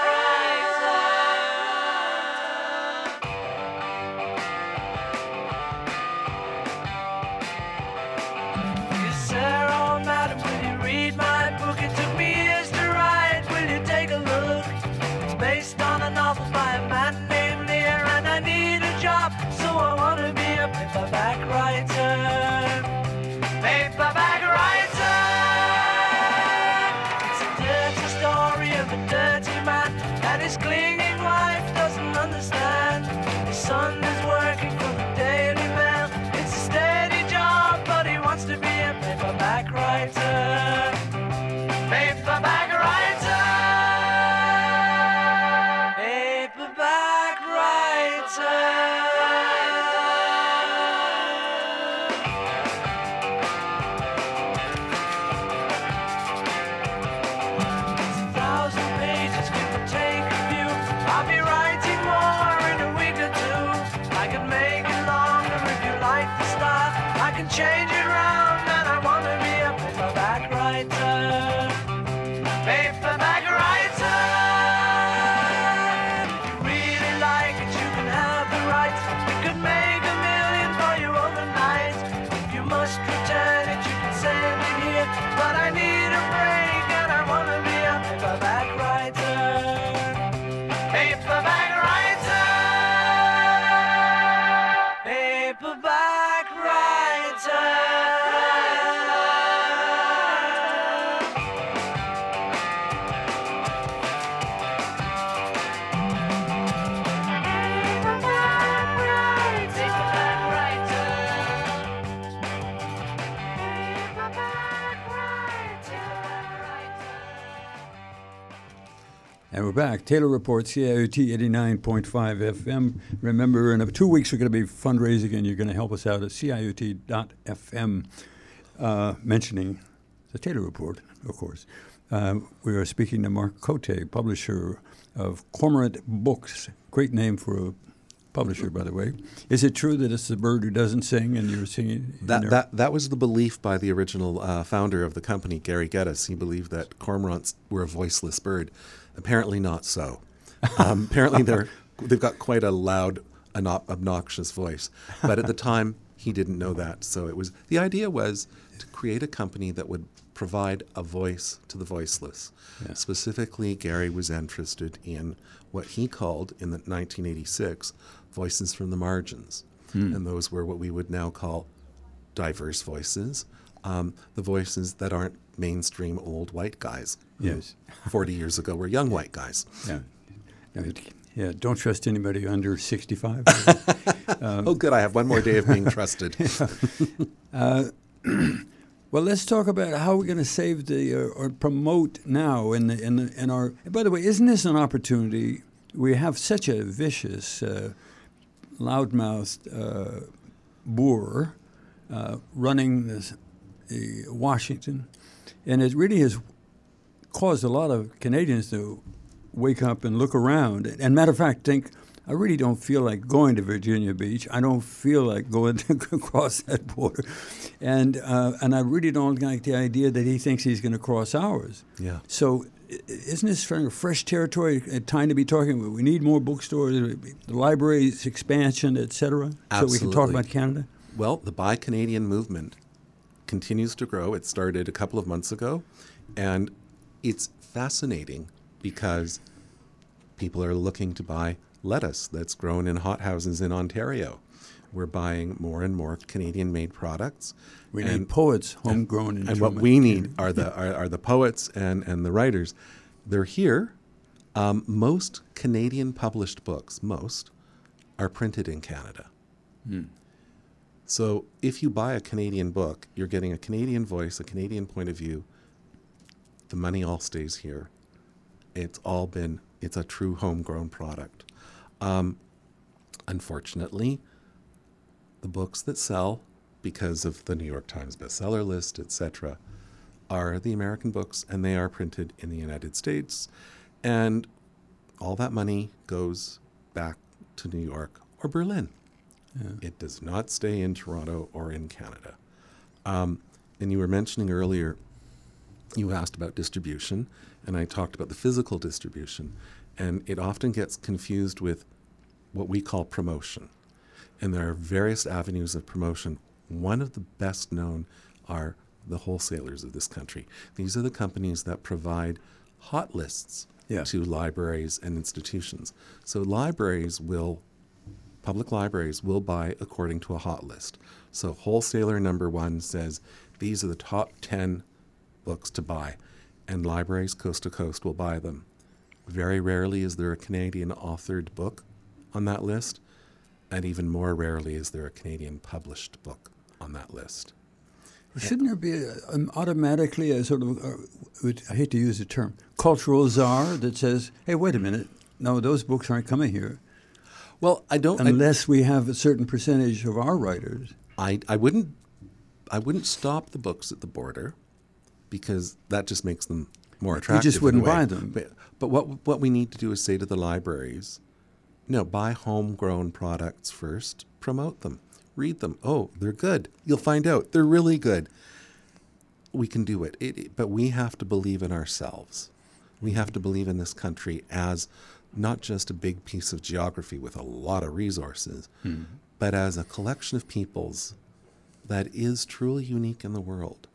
Change it around, and I want to be a paperback writer. Paperback writer. If you really like it, you can have the rights. We could make a million for you overnight. If you must return it, you can send it here. But I need a break, and I want to be a paperback writer. Paperback writer. Paperback. And we're back. Taylor Report, C I U T eighty-nine point five F M. Remember, in two weeks we're going to be fundraising, and you're going to help us out at C I U T dot F M, uh, mentioning the Taylor Report, of course. Uh, we are speaking to Mark Cote, publisher of Cormorant Books. Great name for a publisher, by the way. Is it true that it's the bird who doesn't sing, and you're singing? That that that was the belief by the original uh, founder of the company, Gary Geddes. He believed that cormorants were a voiceless bird. Apparently not so. Um, apparently they're they've got quite a loud, obnoxious voice. But at the time, he didn't know that. So it was the idea was to create a company that would provide a voice to the voiceless. Yeah. Specifically, Gary was interested in what he called in the nineteen eighty-six voices from the margins. Hmm. And those were what we would now call diverse voices, um, the voices that aren't mainstream old white guys. Yes. forty years ago were young white guys. Yeah. Yeah, don't trust anybody under sixty-five. um, oh, good. I have one more day of being trusted. uh, well, let's talk about how we're going to save the uh, or promote now in the in the in our. By the way, isn't this an opportunity? We have such a vicious, uh, loudmouthed uh, boor uh, running this, the Washington, and it really has caused a lot of Canadians to wake up and look around. And matter of fact, think, I really don't feel like going to Virginia Beach. I don't feel like going to cross that border. And uh, and I really don't like the idea that he thinks he's going to cross ours. Yeah. So isn't this kind of fresh territory, a time to be talking about? We need more bookstores, the libraries, expansion, et cetera, so we can talk about Canada? Well, the Buy Canadian movement continues to grow. It started a couple of months ago, and it's fascinating because people are looking to buy lettuce that's grown in hothouses in Ontario. We're buying more and more Canadian-made products. We and, need poets, homegrown. And, and what we need are the are, are the poets and, and the writers. They're here. Um, most Canadian published books, most, are printed in Canada. Hmm. So if you buy a Canadian book, you're getting a Canadian voice, a Canadian point of view. The money all stays here. It's all been, it's a true homegrown product. Um, unfortunately, the books that sell, because of the New York Times bestseller list, et cetera, are the American books, and they are printed in the United States. And all that money goes back to New York or Berlin. Yeah. It does not stay in Toronto or in Canada. Um, and you were mentioning earlier, you asked about distribution, and I talked about the physical distribution. And it often gets confused with what we call promotion. And there are various avenues of promotion. One of the best known are the wholesalers of this country. These are the companies that provide hot lists yeah. to libraries and institutions. So libraries will, public libraries will buy according to a hot list. So wholesaler number one says, these are the top ten books to buy. And libraries coast to coast will buy them. Very rarely is there a Canadian authored book on that list. And even more rarely is there a Canadian published book on that list. Well, shouldn't there be a, um, automatically a sort of, uh, I hate to use the term, cultural czar that says, hey, wait a minute, no, those books aren't coming here. Well, I don't... Unless I, we have a certain percentage of our writers. I, I wouldn't I wouldn't stop the books at the border because that just makes them more attractive. You just wouldn't buy them. But, but what what we need to do is say to the libraries, no, buy homegrown products first, promote them, read them. Oh, they're good. You'll find out. They're really good. We can do it. It, it. But we have to believe in ourselves. We have to believe in this country as not just a big piece of geography with a lot of resources, hmm. but as a collection of peoples that is truly unique in the world.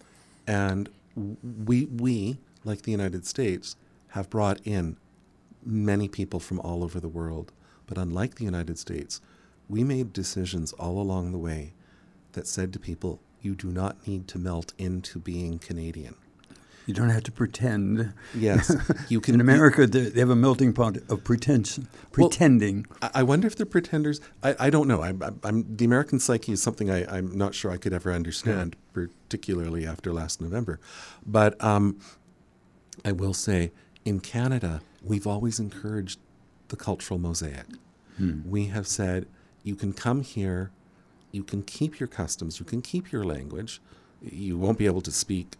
And we, we, like the United States, have brought in many people from all over the world. But unlike the United States, we made decisions all along the way that said to people, you do not need to melt into being Canadian. You don't have to pretend. Yes. You can. In America, they have a melting pot of pretense, pretending. Well, I wonder if they're pretenders. I, I don't know. I'm, I'm, the American psyche is something I, I'm not sure I could ever understand, yeah. particularly after last November. But um, I will say, in Canada, we've always encouraged the cultural mosaic. Hmm. We have said, you can come here, you can keep your customs, you can keep your language. You won't be able to speak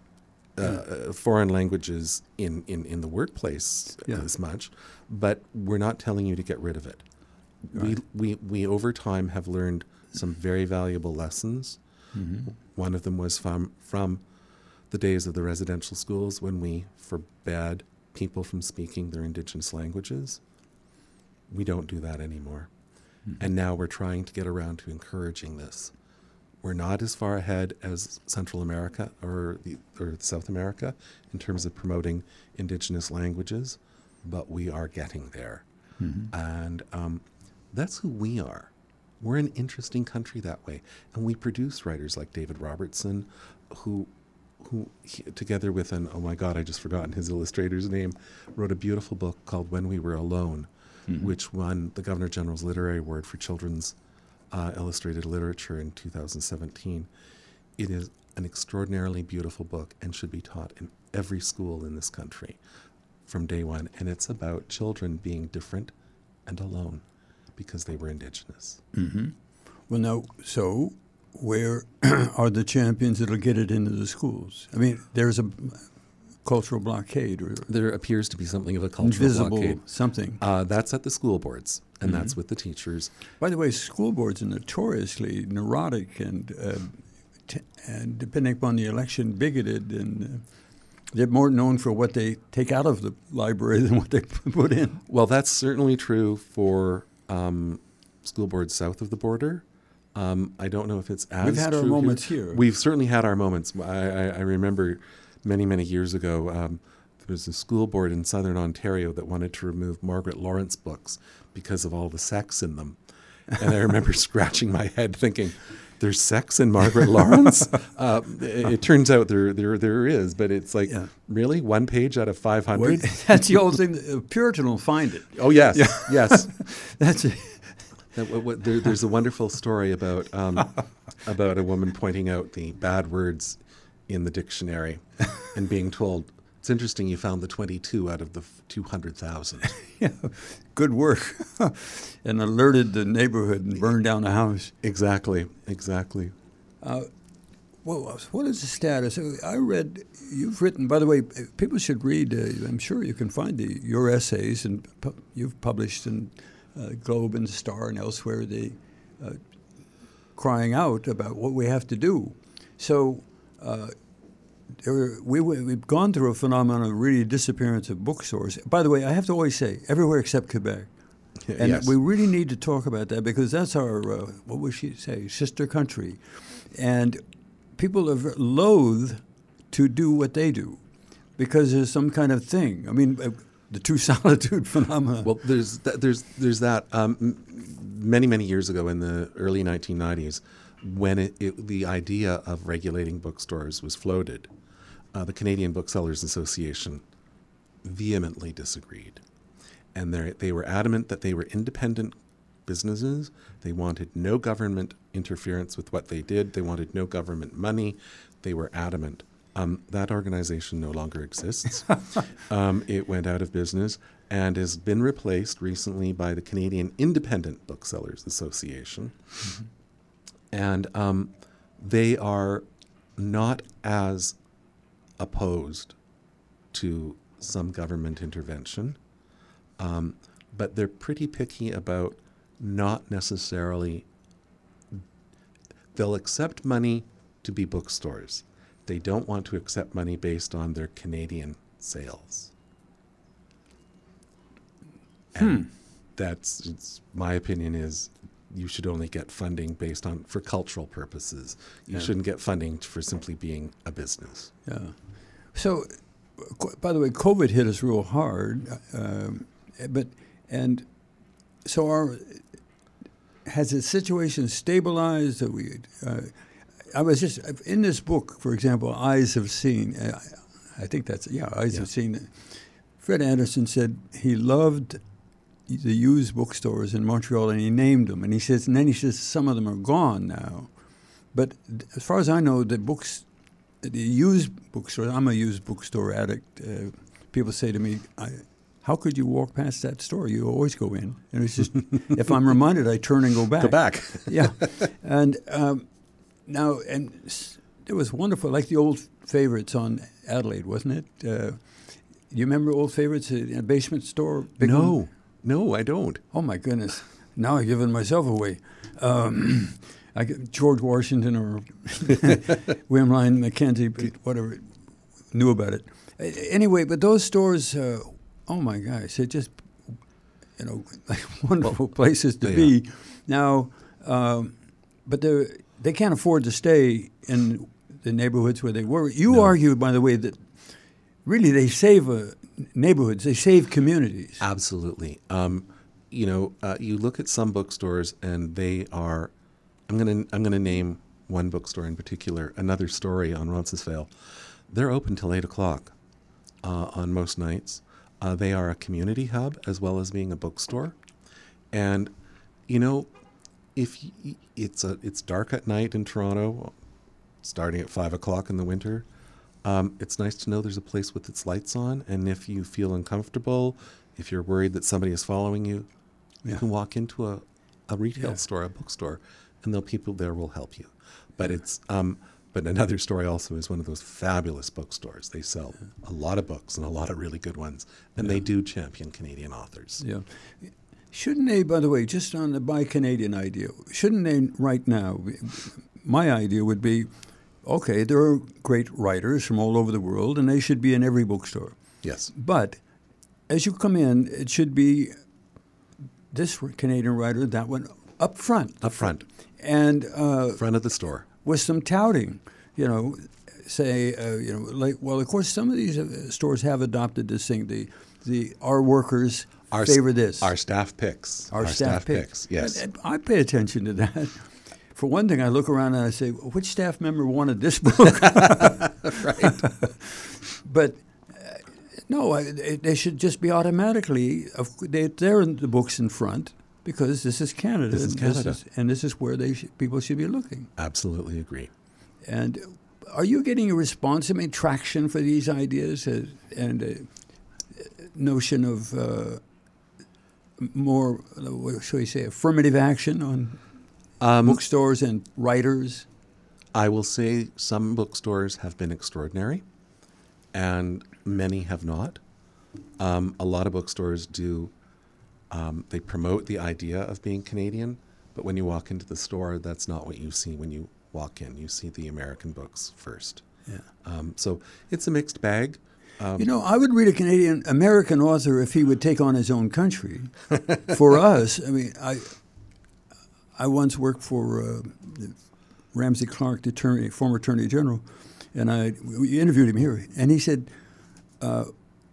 uh, foreign languages in, in, in the workplace Yeah. as much, but we're not telling you to get rid of it. Right. We, we, we over time have learned some very valuable lessons. Mm-hmm. One of them was from, from the days of the residential schools when we forbade people from speaking their Indigenous languages. We don't do that anymore. Mm-hmm. And now we're trying to get around to encouraging this. We're not as far ahead as Central America or, the, or South America in terms of promoting Indigenous languages, but we are getting there. Mm-hmm. And um, that's who we are. We're an interesting country that way. And we produce writers like David Robertson, who, who he, together with an, oh my God, I just forgotten his illustrator's name, wrote a beautiful book called When We Were Alone, mm-hmm. which won the Governor General's Literary Award for Children's uh, Illustrated Literature in two thousand seventeen. It is an extraordinarily beautiful book and should be taught in every school in this country from day one. And it's about children being different and alone because they were Indigenous. Mm-hmm. Well, now, so where are the champions that'll get it into the schools? I mean, there's a cultural blockade. Or There appears to be something of a cultural invisible blockade. something. Uh, that's at the school boards, and Mm-hmm. that's with the teachers. By the way, school boards are notoriously neurotic and, uh, t- and depending upon the election, bigoted, and uh, they're more known for what they take out of the library than what they put in. Well, that's certainly true for um, school boards south of the border. Um, I don't know if it's as We've had our true moments here. We've certainly had our moments. I, I, I remember many, many years ago, um, there was a school board in southern Ontario that wanted to remove Margaret Lawrence books because of all the sex in them. And I remember scratching my head thinking, there's sex in Margaret Lawrence? uh, it, it turns out there there there is, but it's like, Yeah. really? One page out of five hundred? Well, that's the old thing. A Puritan will find it. Oh, yes, yes. That's it. That, what, what, there, there's a wonderful story about um, about a woman pointing out the bad words in the dictionary and being told, it's interesting you found the twenty-two out of the two hundred thousand. Yeah, good work. And alerted the neighborhood and burned down the house. Exactly, exactly. Well, what is the status? I read, you've written, by the way, people should read, uh, I'm sure you can find the, your essays, and pu- you've published in uh, Globe and Star and elsewhere, the uh, crying out about what we have to do. So uh, there, we, we've gone through a phenomenon of really disappearance of bookstores. By the way, I have to always say, everywhere except Quebec. And Yes. we really need to talk about that because that's our, uh, what would she say, sister country. And people are ver- loath to do what they do because there's some kind of thing. I mean, uh, the true solitude phenomenon. Well, there's th- there's there's that. Um, m- many many years ago, in the early nineteen nineties, when it, it, the idea of regulating bookstores was floated, uh, the Canadian Booksellers Association vehemently disagreed, and they they were adamant that they were independent businesses. They wanted no government interference with what they did. They wanted no government money. They were adamant. Um, that organization no longer exists. um, it went out of business and has been replaced recently by the Canadian Independent Booksellers Association. Mm-hmm. And um, they are not as opposed to some government intervention, um, but they're pretty picky about not necessarily, they'll accept money to be bookstores. They don't want to accept money based on their Canadian sales. And Hmm. that's, it's, my opinion is you should only get funding based on, for cultural purposes. You Yeah. shouldn't get funding for simply being a business. Yeah. So, qu- by the way, COVID hit us real hard, um, but and so our has the situation stabilized? Are we? Uh, I was just in this book, for example, Eyes Have Seen. Uh, I think that's yeah, Eyes Yeah. Have Seen. Fred Anderson said he loved the used bookstores in Montreal, and he named them. And he says, and then he says some of them are gone now. But as far as I know, the books, the used bookstore. I'm a used bookstore addict. Uh, people say to me, I, how could you walk past that store? You always go in. And it's just, if I'm reminded, I turn and go back. Go back. Yeah. And um, now, and s- it was wonderful, like the old favorites on Adelaide, wasn't it? Uh, you remember old favorites in a basement store? Big No, one? no, I don't. Oh, my goodness. Now I've given myself away. Um, I get George Washington or William Lyon Mackenzie, but whatever, knew about it. A- Anyway, but those stores, uh, oh my gosh, they're just, you know, like wonderful places to they be. Now, um, but they they can't afford to stay in the neighborhoods where they were. You No. argue, by the way, that really they save uh, neighborhoods, they save communities. Absolutely. Um, you know, uh, you look at some bookstores, and they are. I'm gonna I'm gonna name one bookstore in particular. Another Story on Roncesvalles. They're open till eight o'clock uh, on most nights. Uh, they are a community hub as well as being a bookstore, and you know, if y- it's a it's dark at night in Toronto, starting at five o'clock in the winter. Um, it's nice to know there's a place with its lights on, and if you feel uncomfortable, if you're worried that somebody is following you, you Yeah. can walk into a, a retail Yeah. store, a bookstore, and the people there will help you. But it's um, but Another Story also is one of those fabulous bookstores. They sell a lot of books and a lot of really good ones, and they do champion Canadian authors. Yeah. Shouldn't they, by the way, just on the Buy Canadian idea, shouldn't they right now, my idea would be, okay, there are great writers from all over the world, and they should be in every bookstore. Yes. But as you come in, it should be this Canadian writer, that one, up front. Up front, And uh, front of the store. with some touting, you know, say, uh, you know, like, well, of course, some of these uh, stores have adopted this thing, the, the our workers Our s- favor this. Our staff picks. Our, staff, picks. Yes. And, and I pay attention to that. For one thing, I look around and I say, well, which staff member wanted this book? Right. But uh, no, I, they, they should just be automatically, of, they, they're in the books in front because this is Canada. This is and Canada. and this is where they should, people should be looking. Absolutely agree. And are you getting a response, I mean, traction for these ideas uh, and a notion of uh, more, uh, what shall we say, affirmative action on Um, bookstores and writers? I will say some bookstores have been extraordinary, and many have not. Um, a lot of bookstores do. Um, they promote the idea of being Canadian, but when you walk into the store, that's not what you see when you walk in. You see the American books first. Yeah. Um, so it's a mixed bag. Um, You know, I would read a Canadian American author if he would take on his own country. For us, I mean, I I once worked for uh, Ramsey Clark, the attorney, former Attorney General, and I we interviewed him here, and he said uh,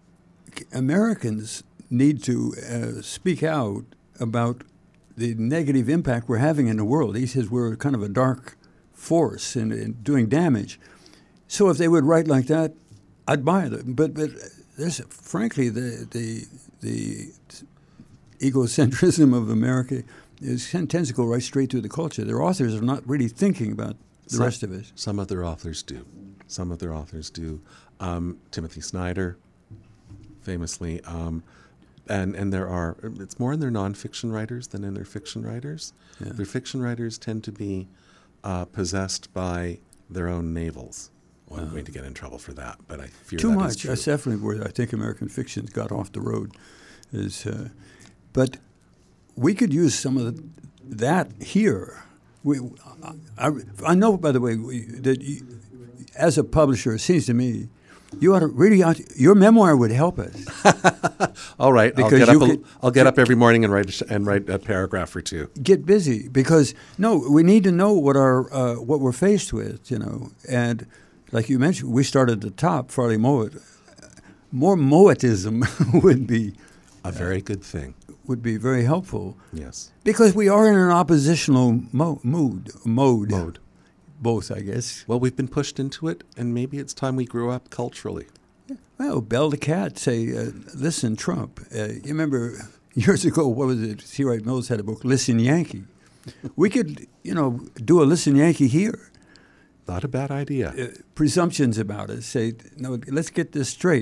Americans need to uh, speak out about the negative impact we're having in the world. He says we're kind of a dark force in, in doing damage. So if they would write like that, I'd buy them. But but there's frankly the the the egocentrism of America is tends to go right straight through the culture. Their authors are not really thinking about the Some- rest of it. Some of their authors do. Some of their authors do. Um, Timothy Snyder, famously, um, and and there are. It's more in their nonfiction writers than in their fiction writers. Yeah. Their fiction writers tend to be uh, possessed by their own navels. Well, I'm going to get in trouble for that, but I fear Too that is much. true. That's definitely where I think American fiction's got off the road. Is, uh, but we could use some of the, that here. We, I, I know, by the way, we, that you, as a publisher, it seems to me, you ought to really ought to, your memoir would help us. All right, I'll Because get up. you A, could- I'll get up every morning and write a sh- and write a paragraph or two. Get busy because no, we need to know what our uh, what we're faced with, you know. And like you mentioned, we started at the top, Farley Mowat. More Mowatism would be A very good thing. would be very helpful Yes. because we are in an oppositional mo- mood mode. Mode. Both, I guess. Well, we've been pushed into it, and maybe it's time we grew up culturally. Well, Bell the Cat say, uh, "Listen, Trump." Uh, you remember years ago? What was it? C. Wright Mills had a book, "Listen, Yankee." We could, you know, do a "Listen, Yankee" here. Not a bad idea. Uh, presumptions about it. Say, no, let's get this straight.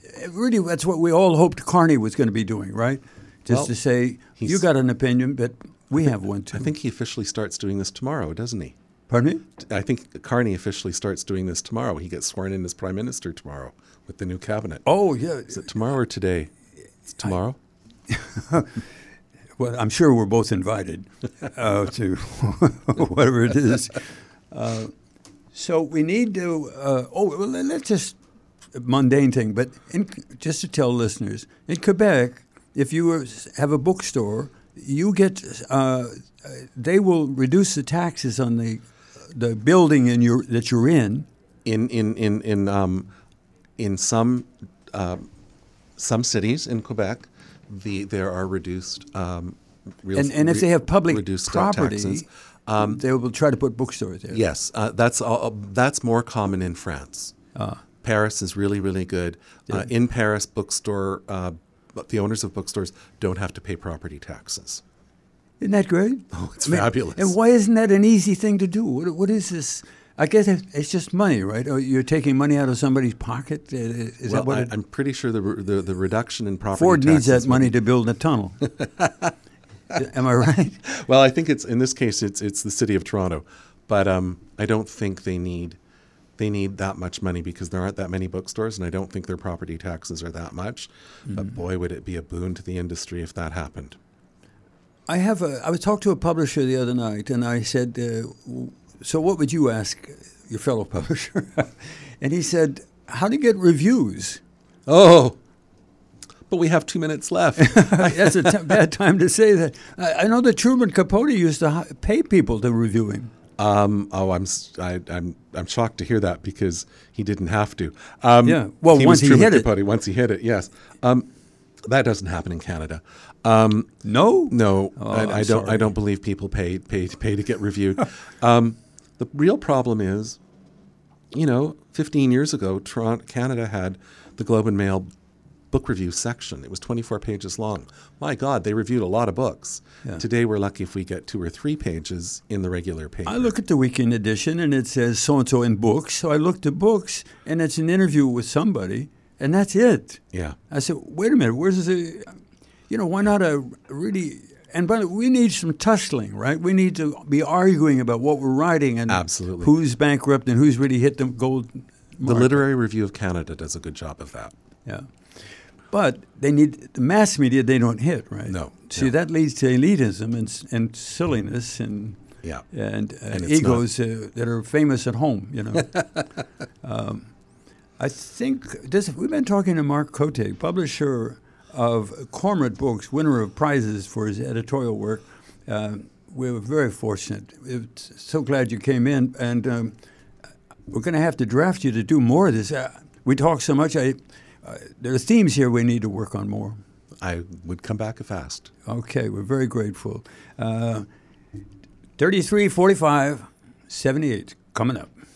really, that's what we all hoped Carney was going to be doing, right? Just Well, to say, he's- you got an opinion, but we have one too. I think he officially starts doing this tomorrow, doesn't he? Pardon me? I think Carney officially starts doing this tomorrow. He gets sworn in as prime minister tomorrow with the new cabinet. Oh, yeah. Is it tomorrow or today? It's tomorrow. Well, I'm sure we're both invited uh, to whatever it is. Uh, so we need to, uh, oh, well, let's just, a mundane thing, but in, just to tell listeners, in Quebec, if you were, have a bookstore, you get, uh, they will reduce the taxes on the the building in your that you're in. In in in in um, in some uh, some cities in Quebec, the there are reduced um, real, And, and if re- they have public reduced uh, property, taxes. Um, they will try to put bookstores there. Yes, uh, that's all, that's more common in France. Ah. Paris is really really good. Uh, in Paris, bookstore uh, the owners of bookstores don't have to pay property taxes. Isn't that great? Oh, it's fabulous. And why isn't that an easy thing to do? What, what is this? I guess it- it's just money, right? Or you're taking money out of somebody's pocket. Uh, Is well, that what I, it, I'm pretty sure the, re- the the reduction in property Ford needs taxes that money would- to build a tunnel. Am I right? Well, I think it's in this case it's it's the city of Toronto, but um, I don't think they need they need that much money because there aren't that many bookstores, and I don't think their property taxes are that much. Mm-hmm. But boy, would it be a boon to the industry if that happened. I have a. I was talked to a publisher the other night, and I said, uh, w- "So, what would you ask your fellow publisher?" And he said, "How to get reviews." Oh, but we have two minutes left. That's a t- bad time to say that. I, I know that Truman Capote used to hi- pay people to review him. Um, oh, I'm s- I, I'm I'm shocked to hear that because he didn't have to. Um, Yeah, well, he once was he Truman hit it. Capote, Once he hit it, yes. Um, that doesn't happen in Canada. Um, No, no, Oh, I, I'm I don't. I sorry. don't believe people pay pay pay to get reviewed. um, the real problem is, you know, fifteen years ago, Toronto, Canada had the Globe and Mail book review section. It was twenty-four pages long. My God, they reviewed a lot of books. Yeah. Today, we're lucky if we get two or three pages in the regular paper. I look at the weekend edition and it says so and so in books. So I looked at books and it's an interview with somebody, and that's it. Yeah. I said, wait a minute, where's the, you know, why not a really, and but we need some tussling, right? We need to be arguing about what we're writing and Absolutely. who's bankrupt and who's really hit the gold The mark. Literary Review of Canada does a good job of that. Yeah. But they need, the mass media they don't hit, right? No, See, no. that leads to elitism and, s- and silliness and Yeah. and, uh, And it's egos uh, that are famous at home, you know. um, I think this, we've been talking to Mark Cote, publisher of Cormorant Books, winner of prizes for his editorial work. Uh, we were very fortunate. It's so glad you came in, and um, we're going to have to draft you to do more of this. Uh, we talk so much. I, uh, there are themes here we need to work on more. I would come back fast. Okay, we're very grateful. Uh, thirty-three, forty-five, seventy-eight, coming up.